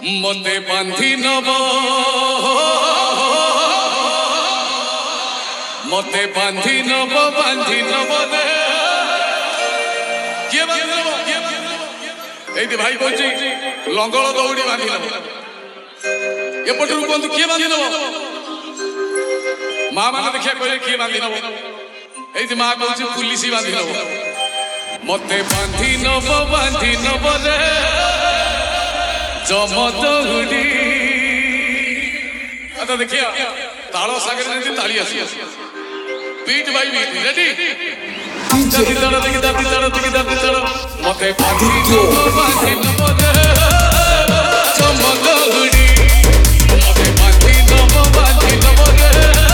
मते बांधी नब मते बांधी नब रे किए बांधी नब एइति भाई कहछि लंगल दौड़ी बांधी नब एपटरू कहतु किए बांधी नब माँ माने देखिया कहले किए बांधी नब एइति माँ कहछि पुलिस बांधी नब मते बांधी नब रे जमदौड़ी आता देखिया ताल सागर जमी ताली आसी बीट बाई बीट रेडी मते बांधी नब रे जमदौड़ी मते बांधी नब रे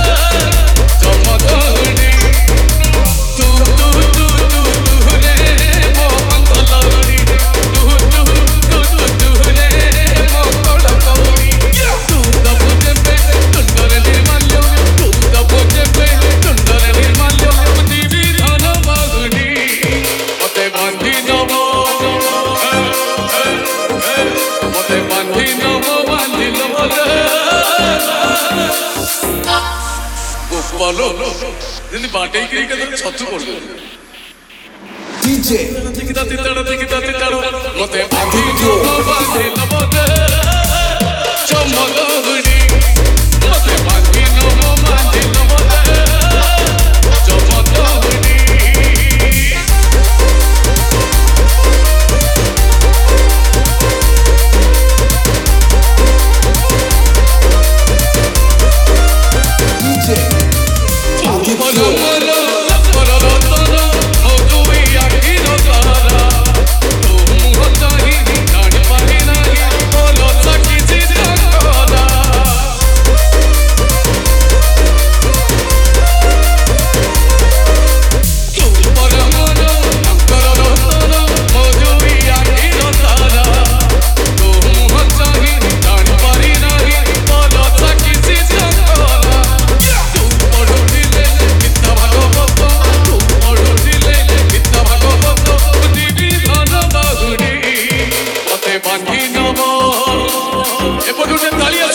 जमदौड़ी तू तू तू तू रे मो पंगलौड़ी बोलो दिन बाटे की कदर छत्तू बोल डीजे तिकिता मते बांधी नब रे जमदौड़ी मते बांधी नब रे जमदौड़ी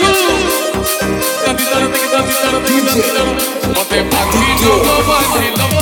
मते बांधी नब